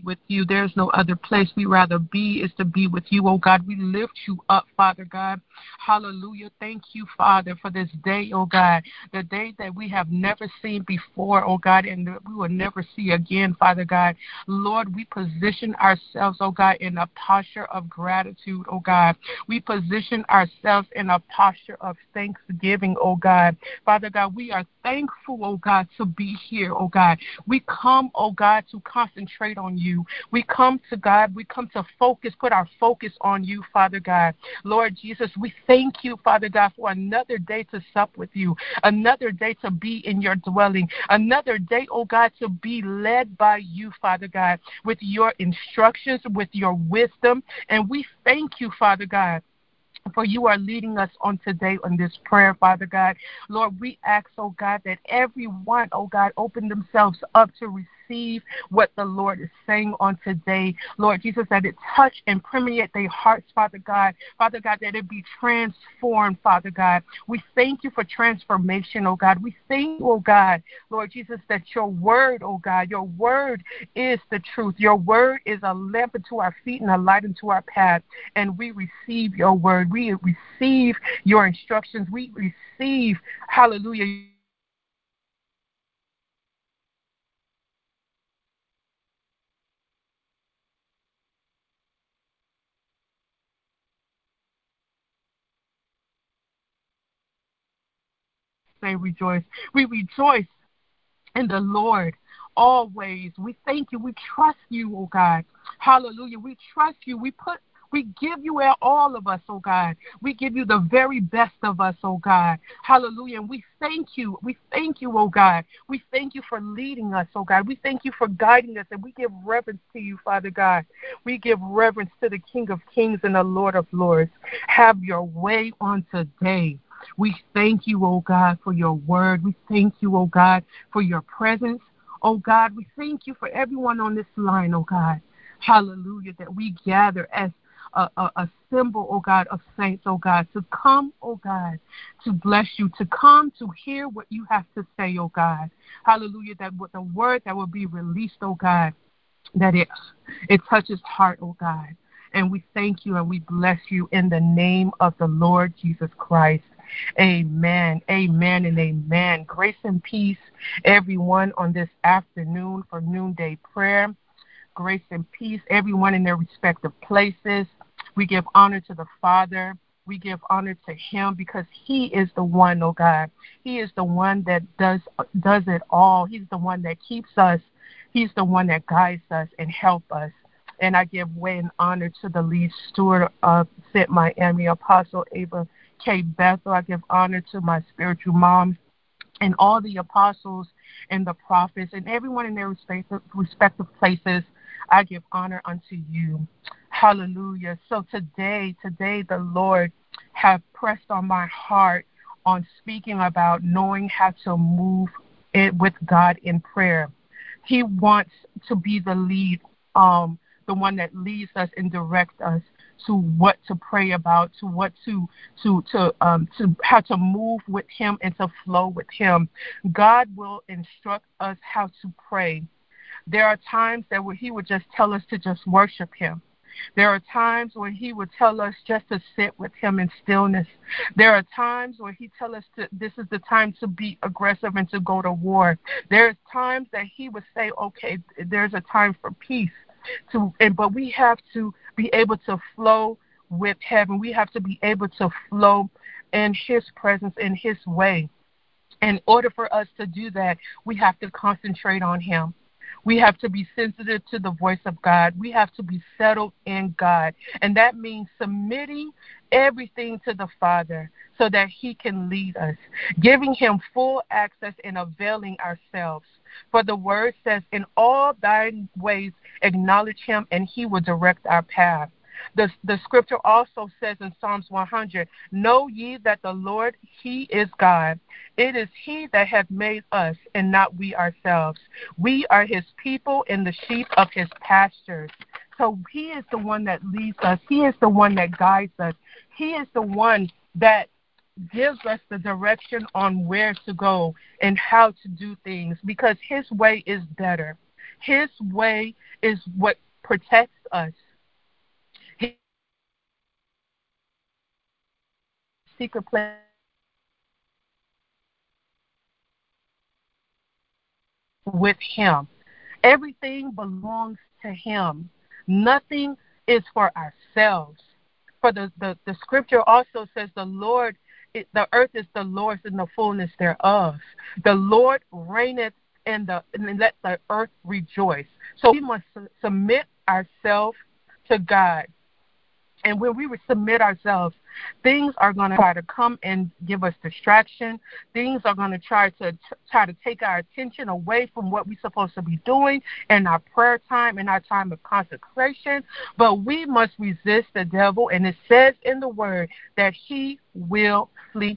with you. There's no other place we rather be is to be with you, oh God. We lift you up, Father God. Hallelujah. Thank you, Father, for this day, oh God, the day that we have never seen before, oh God, and that we will never see again, Father God. Lord, we position ourselves, oh God, in a posture of gratitude, oh God. We position ourselves in a posture of thanksgiving, oh God. Father God, we are thankful, oh God, to be here, oh God. We come, oh God, to concentrate on you. We come to God, we come to focus, put our focus on you, Father God. Lord Jesus, we thank you, Father God, for another day to sup with you, another day to be in your dwelling, another day, oh God, to be led by you, Father God, with your instructions, with your wisdom. And we thank you, Father God, for you are leading us on today on this prayer, Father God. Lord, we ask, oh God, that everyone, oh God, open themselves up to receive what the Lord is saying on today. Lord Jesus, that it touch and permeate their hearts, Father God. Father God, that it be transformed, Father God. We thank you for transformation, oh God. We thank you, oh God, Lord Jesus, that your word, oh God, your word is the truth. Your word is a lamp unto our feet and a light unto our path. And we receive your word. We receive your instructions. We receive, hallelujah, say rejoice. We rejoice in the Lord always. We thank you. We trust you, oh God. Hallelujah. We trust you. We give you all of us, oh God. We give you the very best of us, oh God. Hallelujah. And we thank you. We thank you, oh God. We thank you for leading us, oh God. We thank you for guiding us. And we give reverence to you, Father God. We give reverence to the King of Kings and the Lord of Lords. Have your way on today. We thank you, oh God, for your word. We thank you, oh God, for your presence. Oh God, we thank you for everyone on this line, oh God. Hallelujah, that we gather as a symbol, oh God, of saints, oh God, to come, oh God, to bless you, to come to hear what you have to say, oh God. Hallelujah, that with the word that will be released, oh God, that it touches heart, oh God. And we thank you and we bless you in the name of the Lord Jesus Christ. Amen, amen, and amen. Grace and peace, everyone, on this afternoon for noonday prayer. Grace and peace, everyone in their respective places. We give honor to the Father. We give honor to him because he is the one, oh God. He is the one that does it all. He's the one that keeps us. He's the one that guides us and helps us. And I give way and honor to the lead steward of St. Miami, Apostle Ava K. Bethel. I give honor to my spiritual mom and all the apostles and the prophets and everyone in their respective places. I give honor unto you. Hallelujah. So today the Lord have pressed on my heart on speaking about knowing how to move it with God in prayer. He wants to be the lead, the one that leads us and directs us to what to pray about, to what to how to move with him and to flow with him. God will instruct us how to pray. There are times that where he would just tell us to just worship him. There are times where he would tell us just to sit with him in stillness. There are times where he tells us this is the time to be aggressive and to go to war. There's times that he would say, okay, there's a time for peace. But we have to be able to flow with heaven. We have to be able to flow in his presence, in his way. In order for us to do that, we have to concentrate on him. We have to be sensitive to the voice of God. We have to be settled in God. And that means submitting everything to the Father so that he can lead us, giving him full access and availing ourselves. For the word says, in all thy ways acknowledge him, and he will direct our path. The scripture also says in Psalms 100, know ye that the Lord, he is God. It is he that hath made us, and not we ourselves. We are his people and the sheep of his pastures. So he is the one that leads us. He is the one that guides us. He is the one that gives us the direction on where to go and how to do things, because his way is better. His way is what protects us. His secret place with Him. Everything belongs to Him. Nothing is for ourselves. For the scripture also says the earth is the Lord's and the fullness thereof. The Lord reigneth and let the earth rejoice. So we must submit ourselves to God. And when we submit ourselves, things are going to try to come and give us distraction. Things are going to try to take our attention away from what we're supposed to be doing in our prayer time, in our time of consecration. But we must resist the devil, and it says in the word that he will flee.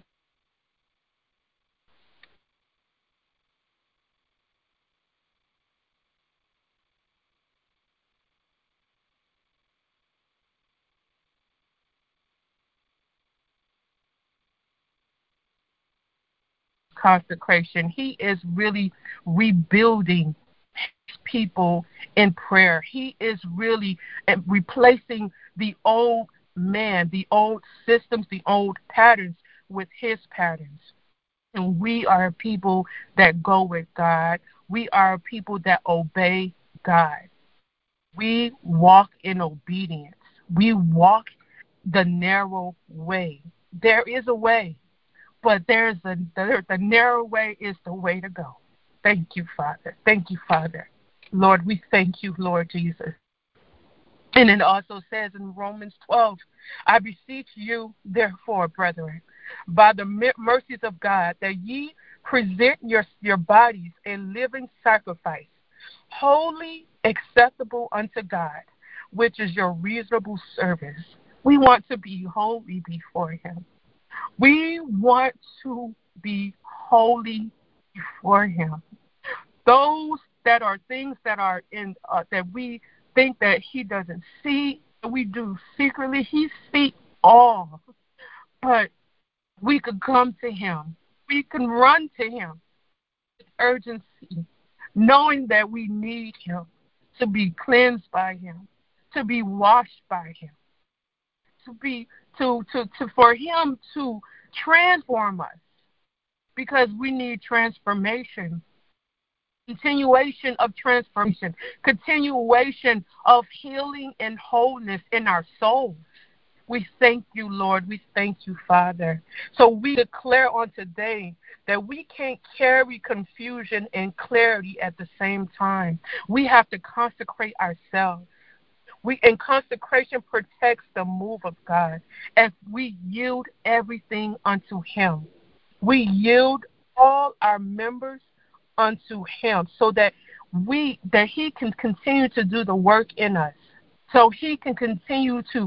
Consecration. He is really rebuilding people in prayer. He is really replacing the old man, the old systems, the old patterns with his patterns. And we are people that go with God. We are people that obey God. We walk in obedience. We walk the narrow way. There is a way, but the narrow way is the way to go. Thank you, Father. Thank you, Father. Lord, we thank you, Lord Jesus. And it also says in Romans 12, I beseech you, therefore, brethren, by the mercies of God, that ye present your bodies a living sacrifice, wholly acceptable unto God, which is your reasonable service. We want to be holy before Him. We want to be holy before Him. Those that are things that are in that we think that He doesn't see, we do secretly. He sees all, but we could come to Him. We can run to Him with urgency, knowing that we need Him to be cleansed by Him, to be washed by Him, for Him to transform us, because we need transformation. Continuation of transformation, continuation of healing and wholeness in our souls. We thank you, Lord. We thank you, Father. So we declare on today that we can't carry confusion and clarity at the same time. We have to consecrate ourselves. And consecration protects the move of God as we yield everything unto Him. We yield all our members unto Him, so that He can continue to do the work in us, so He can continue to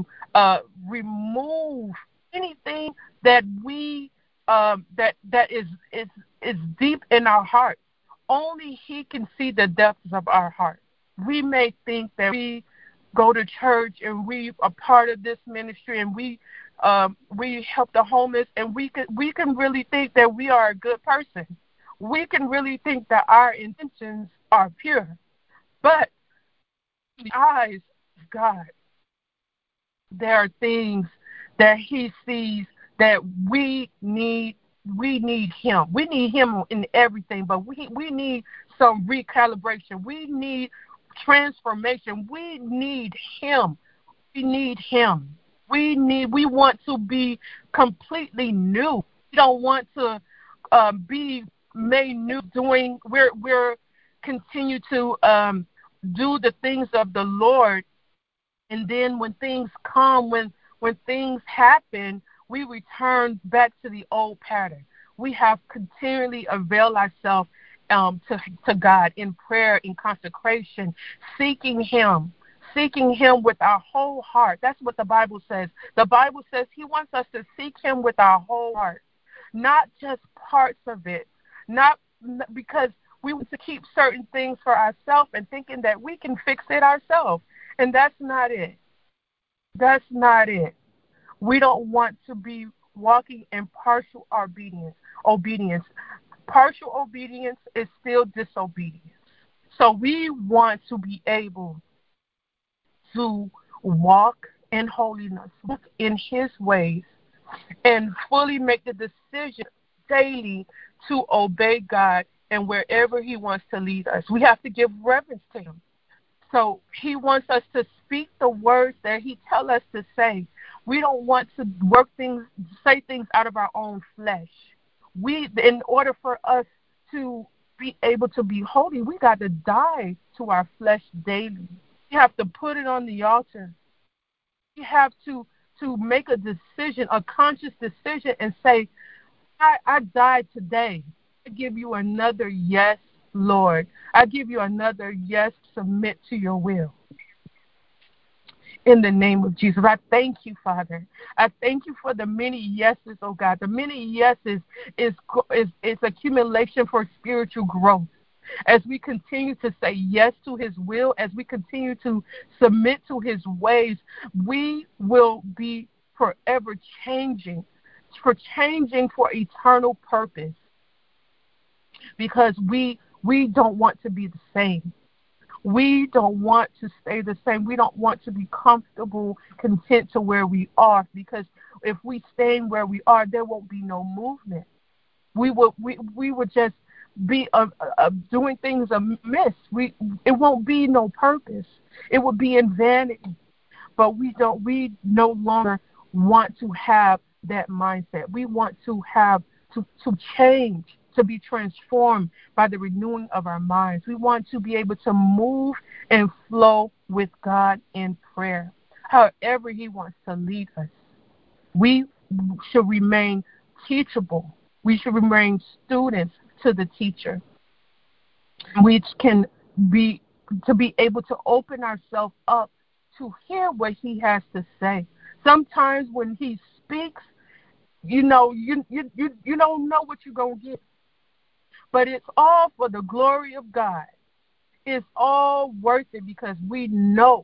remove anything that we that is deep in our heart. Only He can see the depths of our heart. We may think that we go to church and we are part of this ministry and we help the homeless, and we can really think that we are a good person. We can really think that our intentions are pure. But in the eyes of God, there are things that He sees that we need. We need Him. We need Him in everything, but we need some recalibration. We need transformation. We need Him. We need Him. We want to be completely new. We don't want to be made new doing. We're continue to do the things of the Lord, and then when things come, when things happen, we return back to the old pattern. We have continually availed ourselves to God in prayer, in consecration, seeking Him with our whole heart. That's what the Bible says. The Bible says He wants us to seek Him with our whole heart, not just parts of it, not because we want to keep certain things for ourselves and thinking that we can fix it ourselves. And that's not it. That's not it. We don't want to be walking in partial obedience. Partial obedience is still disobedience. So we want to be able to walk in holiness, walk in his ways, and fully make the decision daily to obey God and wherever he wants to lead us. We have to give reverence to him. So he wants us to speak the words that he tells us to say. We don't want to say things out of our own flesh. In order for us to be able to be holy, we got to die to our flesh daily. We have to put it on the altar. We have to make a decision, a conscious decision, and say, I died today. I give you another yes, Lord. I give you another yes, submit to your will. In the name of Jesus, I thank you, Father. I thank you for the many yeses, oh God. The many yeses is accumulation for spiritual growth. As we continue to say yes to his will, as we continue to submit to his ways, we will be forever changing for eternal purpose, because we don't want to be the same. We don't want to stay the same. We don't want to be comfortable, content to where we are, because if we stay where we are, there won't be no movement. We would just be doing things amiss. It won't be no purpose. It would be in vanity. But we no longer want to have that mindset. We want to have to change, to be transformed by the renewing of our minds. We want to be able to move and flow with God in prayer, however he wants to lead us. We should remain teachable. We should remain students to the teacher. We can be able to open ourselves up to hear what he has to say. Sometimes when he speaks, you don't know what you're going to get. But it's all for the glory of God. It's all worth it, because we know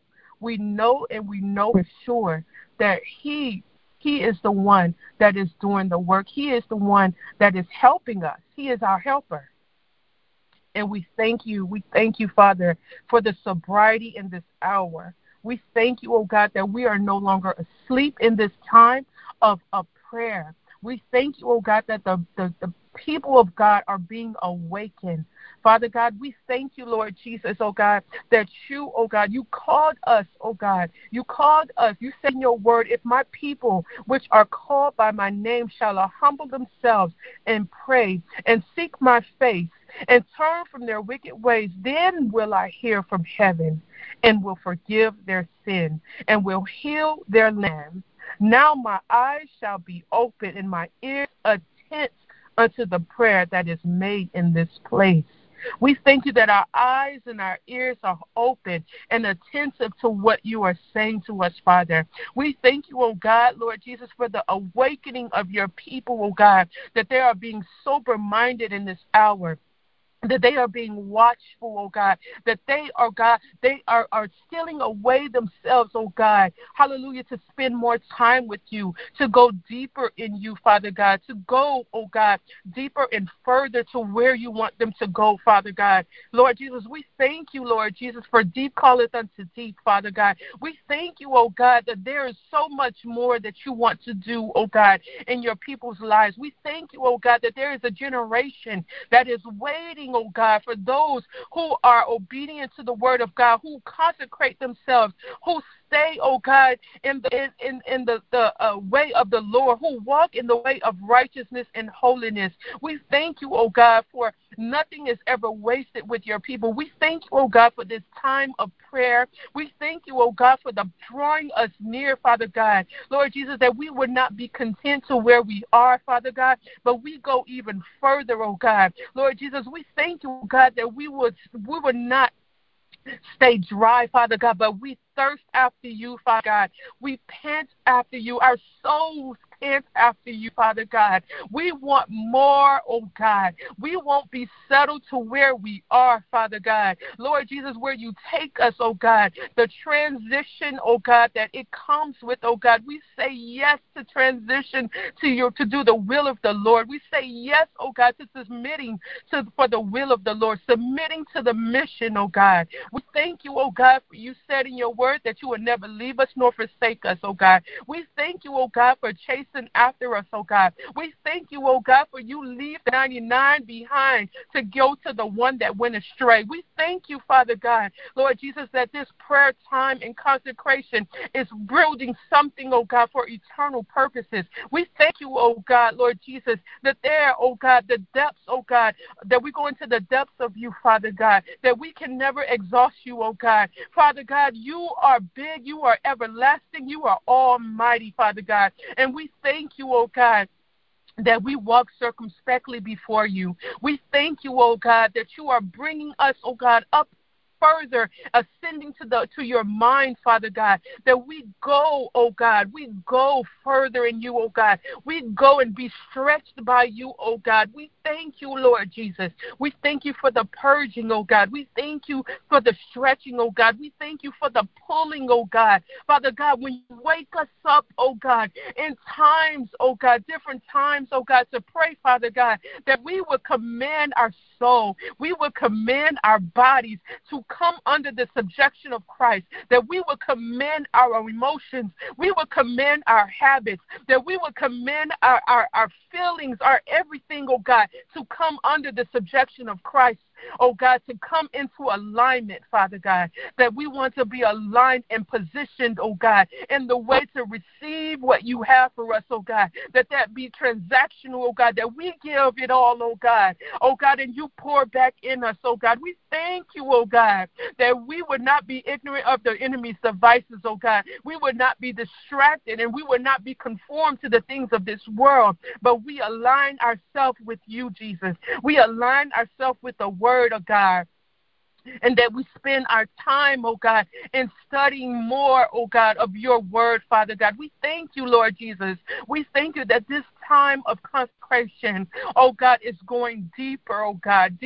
for sure that he is the one that is doing the work. He is the one that is helping us. He is our helper. And we thank you, Father, for the sobriety in this hour. We thank you, oh God, that we are no longer asleep in this time of prayer. We thank you, oh God, that the people of God are being awakened. Father God, we thank you, Lord Jesus, oh God, that you, oh God, you called us, oh God. You called us. You said in your word, if my people, which are called by my name, shall humble themselves and pray and seek my face and turn from their wicked ways, then will I hear from heaven and will forgive their sin and will heal their land. Now my eyes shall be open and my ears attent unto the prayer that is made in this place. We thank you that our eyes and our ears are open and attentive to what you are saying to us, Father. We thank you, oh God, Lord Jesus, for the awakening of your people, oh God, that they are being sober-minded in this hour, that they are being watchful, oh God, that they are, God, they are stealing away themselves, oh God, hallelujah, to spend more time with you, to go deeper in you, Father God, to go, oh God, deeper and further to where you want them to go, Father God. Lord Jesus, we thank you, Lord Jesus, for deep calleth unto deep, Father God. We thank you, oh God, that there is so much more that you want to do, oh God, in your people's lives. We thank you, oh God, that there is a generation that is waiting, oh God, for those who are obedient to the word of God, who consecrate themselves, who stay, oh God, in the way of the Lord, who walk in the way of righteousness and holiness. We thank you, oh God, for nothing is ever wasted with your people. We thank you, oh God, for this time of prayer. We thank you, oh God, for the drawing us near, Father God. Lord Jesus, that we would not be content to where we are, Father God, but we go even further, oh God. Lord Jesus, we thank you, oh God, that we would not stay dry, Father God, but we thirst after you, Father God. We pant after you. Our souls pant after you, Father God. We want more, oh God. We won't be settled to where we are, Father God. Lord Jesus, where you take us, oh God, the transition, oh God, that it comes with, oh God. We say yes to transition to do the will of the Lord. We say yes, oh God, to submitting for the will of the Lord, submitting to the mission, oh God. We thank you, oh God, for you said in your word that you would never leave us nor forsake us, oh God. We thank you, oh God, for chasing after us, oh God. We thank you, oh God, for you leave the 99 behind to go to the one that went astray. We thank you, Father God, Lord Jesus, that this prayer time and consecration is building something, oh God, for eternal purposes. We thank you, oh God, Lord Jesus, that there, oh God, the depths, oh God, that we go into the depths of you, Father God, that we can never exhaust you, oh God. Father God, you are big, you are everlasting, you are almighty, Father God. And we thank you, oh God, that we walk circumspectly before you. We thank you, oh God, that you are bringing us, oh God, up further, ascending to your mind, Father God, that we go, oh God, we go further in you, oh God. We go and be stretched by you, oh God. We thank you, Lord Jesus. We thank you for the purging, oh God. We thank you for the stretching, oh God. We thank you for the pulling, oh God. Father God, when you wake us up, oh God, in times, oh God, different times, oh God, to pray, Father God, that we would command our soul, we would command our bodies to come under the subjection of Christ, that we would command our emotions, we would command our habits, that we would command our feelings, our everything, oh God, to come under the subjection of Christ, oh God, to come into alignment, Father God, that we want to be aligned and positioned, oh God, in the way to receive what you have for us, oh God, that be transactional, oh God, that we give it all, oh God, and you pour back in us, oh God. We thank you, oh God, that we would not be ignorant of the enemy's devices, oh God. We would not be distracted and we would not be conformed to the things of this world, but we align ourselves with you, Jesus. We align ourselves with the word of God. And that we spend our time, oh God, in studying more, oh God, of your word, Father God. We thank you, Lord Jesus. We thank you that this time of consecration, oh God, is going deeper, oh God,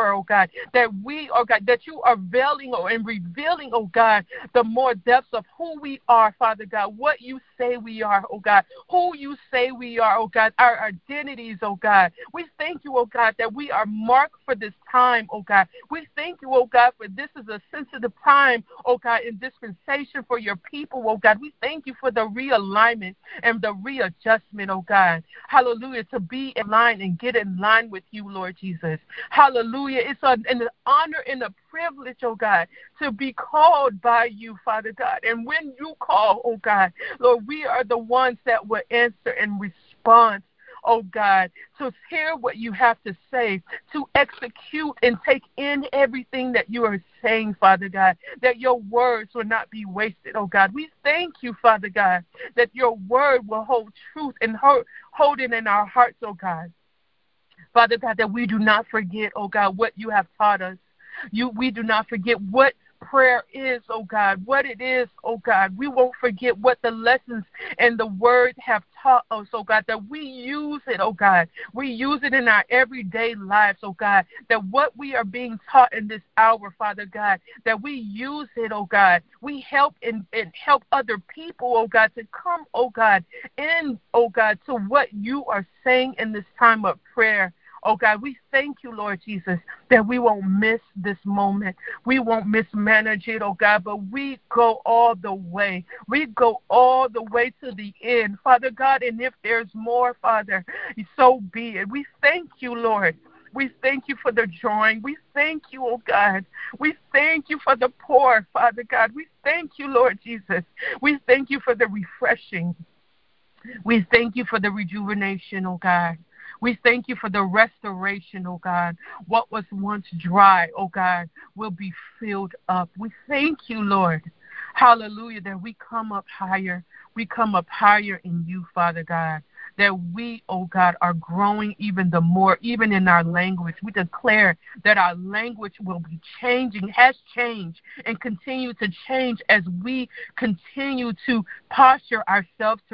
that we, oh God, that you are veiling and revealing, oh God, the more depths of who we are, Father God, what you say we are, oh God, who you say we are, oh God, our identities, oh God. We thank you, oh God, that we are marked for this time, oh God. We thank you, oh God, for this is a sensitive time, oh God, in dispensation for your people, oh God. We thank you for the realignment and the readjustment, oh God. Hallelujah, to be in line and get in line with you, Lord Jesus. Hallelujah. It's an honor and a privilege, oh God, to be called by you, Father God. And when you call, oh God, Lord, we are the ones that will answer and respond, oh God, to hear what you have to say, to execute and take in everything that you are saying, Father God, that your words will not be wasted, oh God. We thank you, Father God, that your word will hold truth and hold it in our hearts, oh God. Father God, that we do not forget, oh God, what you have taught us. We do not forget what prayer is, oh God, what it is, oh God. We won't forget what the lessons and the word have taught us, oh God, that we use it, oh God. We use it in our everyday lives, oh God, that what we are being taught in this hour, Father God, that we use it, oh God. We help and help other people, oh God, to come, oh God, in, oh God, to what you are saying in this time of prayer. Oh, God, we thank you, Lord Jesus, that we won't miss this moment. We won't mismanage it, oh, God, but we go all the way. We go all the way to the end, Father God, and if there's more, Father, so be it. We thank you, Lord. We thank you for the drawing. We thank you, oh, God. We thank you for the pour, Father God. We thank you, Lord Jesus. We thank you for the refreshing. We thank you for the rejuvenation, oh, God. We thank you for the restoration, oh God. What was once dry, oh God, will be filled up. We thank you, Lord. Hallelujah, that we come up higher. We come up higher in you, Father God. That we, oh God, are growing even the more, even in our language. We declare that our language will be changing, has changed, and continue to change as we continue to posture ourselves to receive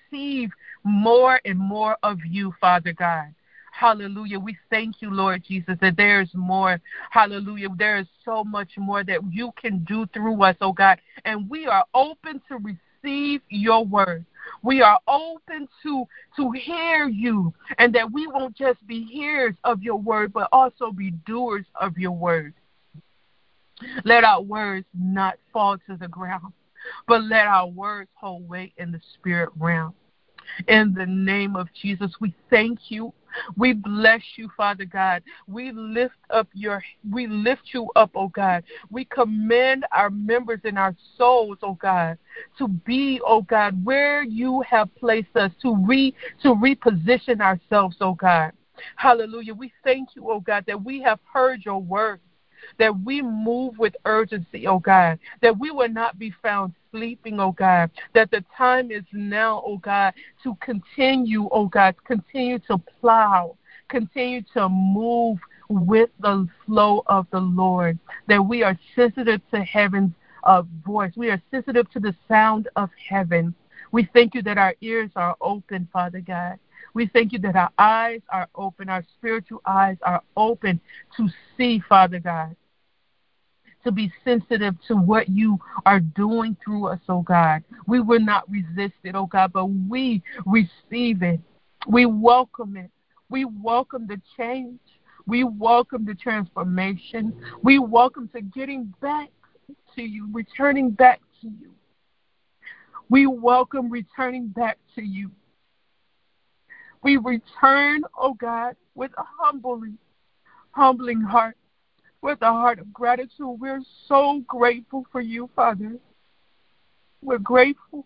receive more and more of you, Father God. Hallelujah. We thank you, Lord Jesus, that there is more. Hallelujah. There is so much more that you can do through us, oh God. And we are open to receive your word. We are open to hear you, and that we won't just be hearers of your word, but also be doers of your word. Let our words not fall to the ground, but let our words hold weight in the spirit realm. In the name of Jesus, we thank you. We bless you, Father God. We lift you up, oh God. We commend our members and our souls, oh God, to be, oh God, where you have placed us, to reposition ourselves, oh God. Hallelujah. We thank you, oh God, that we have heard your word, that we move with urgency, oh God, that we will not be found sleeping, oh God, that the time is now, oh God, to continue, oh God, continue to plow, continue to move with the flow of the Lord, that we are sensitive to heaven's voice. We are sensitive to the sound of heaven. We thank you that our ears are open, Father God. We thank you that our eyes are open, our spiritual eyes are open to see, Father God, to be sensitive to what you are doing through us, oh God. We will not resist it, oh God, but we receive it. We welcome it. We welcome the change. We welcome the transformation. We welcome to getting back to you, returning back to you. We welcome returning back to you. We return, oh God, with a humbling heart, with a heart of gratitude. We're so grateful for you, Father. We're grateful.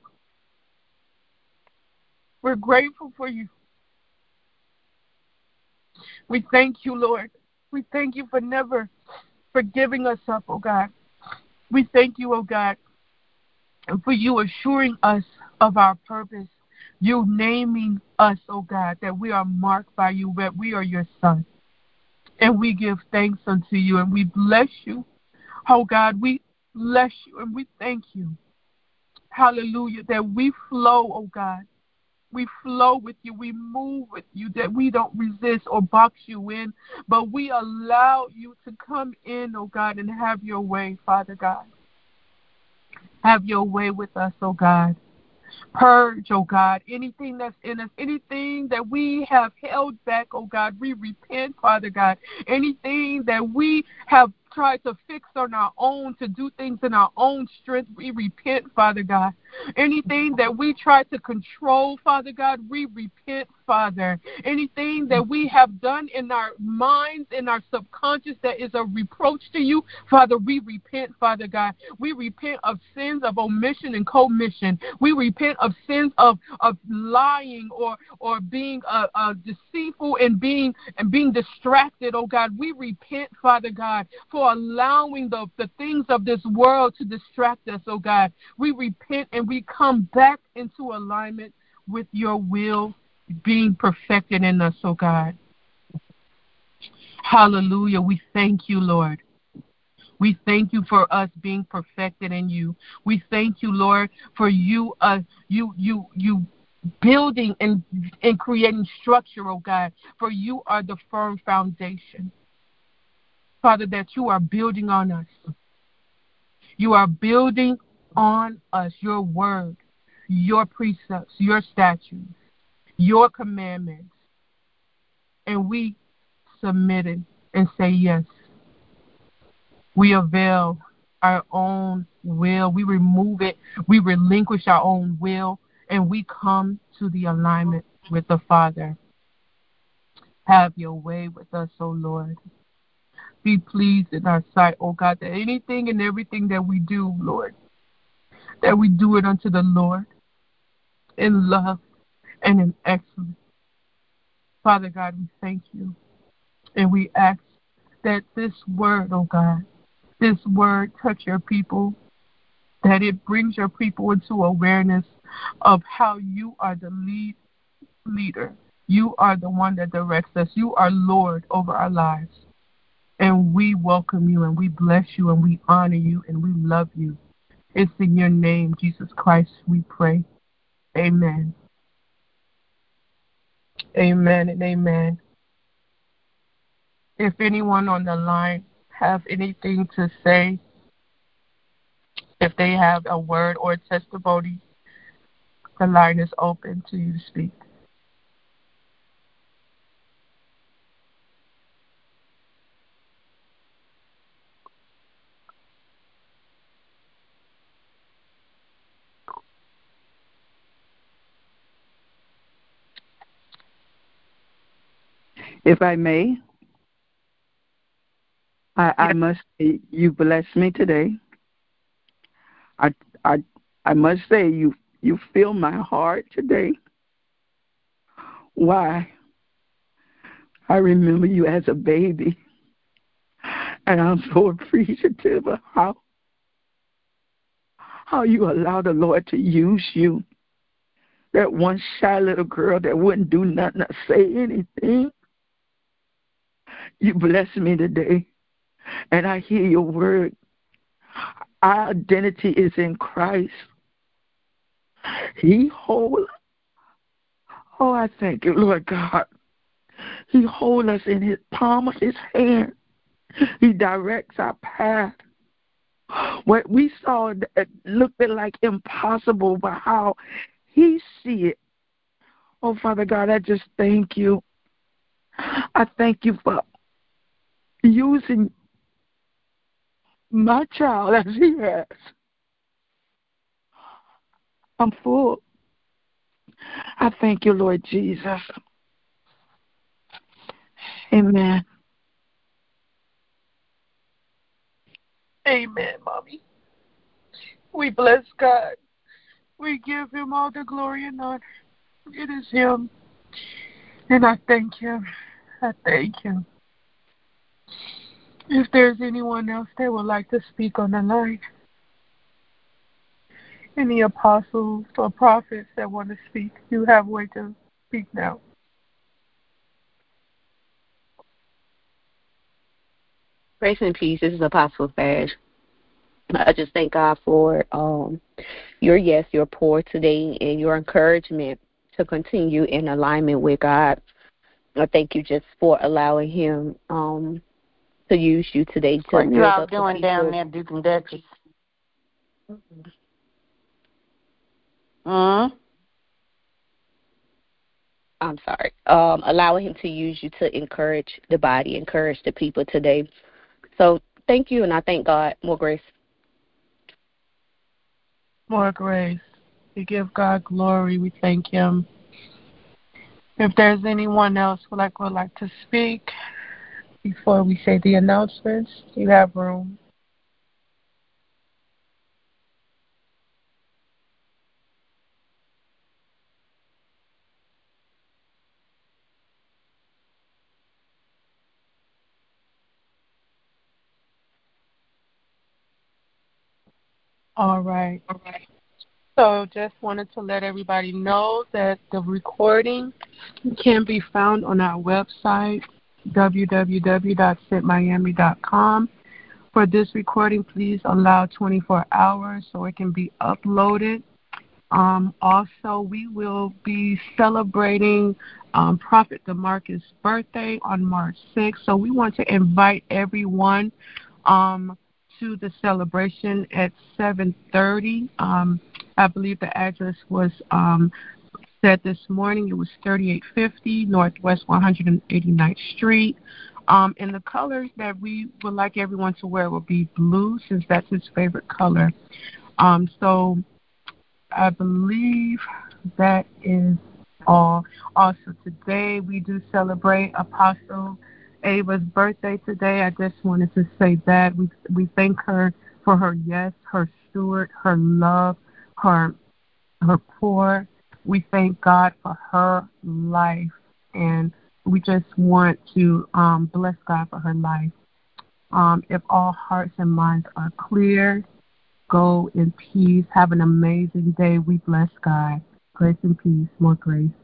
We're grateful for you. We thank you, Lord. We thank you for never forgiving us up, oh God. We thank you, oh God, for you assuring us of our purpose. You naming us, oh God, that we are marked by you, that we are your son. And we give thanks unto you, and we bless you. Oh God, we bless you, and we thank you. Hallelujah, that we flow, oh God. We flow with you. We move with you, that we don't resist or box you in, but we allow you to come in, oh God, and have your way, Father God. Have your way with us, oh God. Purge, oh God, anything that's in us, anything that we have held back, oh God, we repent, Father God. Anything that we have tried to fix on our own, to do things in our own strength, we repent, Father God. Anything that we try to control, Father God, we repent, Father. Anything that we have done in our minds, in our subconscious that is a reproach to you, Father, we repent, Father God. We repent of sins of omission and commission. We repent of sins of lying or being deceitful and being distracted, oh God. We repent, Father God, for allowing the things of this world to distract us, oh God. We repent and we come back into alignment with your will being perfected in us, oh God. Hallelujah. We thank you, Lord. We thank you for us being perfected in you. We thank you, Lord, for you building and creating structure, oh God, for you are the firm foundation. Father, that you are building on us. You are building on us your word, your precepts, your statutes, your commandments. And we submit it and say yes. We avail our own will. We remove it. We relinquish our own will. And we come to the alignment with the Father. Have your way with us, O Lord. Be pleased in our sight, O God, that anything and everything that we do, Lord, that we do it unto the Lord in love and in excellence. Father God, we thank you. And we ask that this word, oh God, this word touch your people, that it brings your people into awareness of how you are the leader. You are the one that directs us. You are Lord over our lives. And we welcome you and we bless you and we honor you and we love you. It's in your name, Jesus Christ, we pray. Amen. Amen and amen. If anyone on the line have anything to say, if they have a word or testimony, the line is open to you to speak. If I may, I Yes. must say you blessed me today. I I I must say you fill my heart today. Why? I remember you as a baby, and I'm so appreciative of how you allow the Lord to use you. That one shy little girl that wouldn't do nothing or say anything. You bless me today, and I hear your word. Our identity is in Christ. He holds. Oh, I thank you, Lord God. He holds us in his palm of his hand. He directs our path. What we saw looked like impossible, but how he see it. Oh, Father God, I just thank you. I thank you for using my child as he has. I'm full. I thank you, Lord Jesus. Amen. Amen, Mommy. We bless God. We give him all the glory and honor. It is him. And I thank him. I thank him. If there's anyone else that would like to speak on the line, any apostles or prophets that want to speak, you have way to speak now. Grace and peace. This is Apostle Fash. I just thank God for your yes, your pour today, and your encouragement to continue in alignment with God. I thank you just for allowing Him to use you today to What you build all up the doing down people. there, Duke and Duchess? Hmm? I'm sorry. Allowing Him to use you to encourage the body, encourage the people today. So thank you, and I thank God. More grace. More grace. We give God glory. We thank him. If there's anyone else would like to speak before we say the announcements, you have room. All right. So just wanted to let everybody know that the recording can be found on our website, www.sitmiami.com. For this recording, please allow 24 hours so it can be uploaded. Also, we will be celebrating Prophet DeMarcus' birthday on March 6th. So we want to invite everyone um, to the celebration at 7:30. I believe the address was said this morning. It was 3850 Northwest 189th Street. And the colors that we would like everyone to wear will be blue, since that's his favorite color. So I believe that is all. Also, today we do celebrate Apostle Ava's birthday today. I just wanted to say that we thank her for her yes, her steward, her love, her pour. We thank God for her life, and we just want to bless God for her life. If all hearts and minds are clear, go in peace. Have an amazing day. We bless God. Grace and peace. More grace.